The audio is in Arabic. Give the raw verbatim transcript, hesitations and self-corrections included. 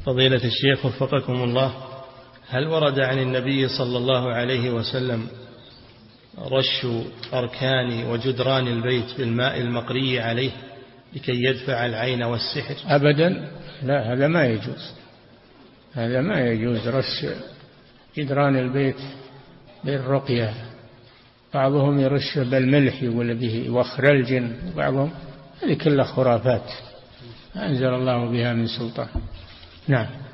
فضيلة الشيخ وفقكم الله، هل ورد عن النبي صلى الله عليه وسلم رش أركان وجدران البيت بالماء المقري عليه لكي يدفع العين والسحر؟ أبدا، لا، هذا ما يجوز، هذا ما يجوز رش جدران البيت بالرقية. بعضهم يرش بالملح يقول به وخرلج، وبعضهم، هذه كلها خرافات أنزل الله بها من سلطان. نعم.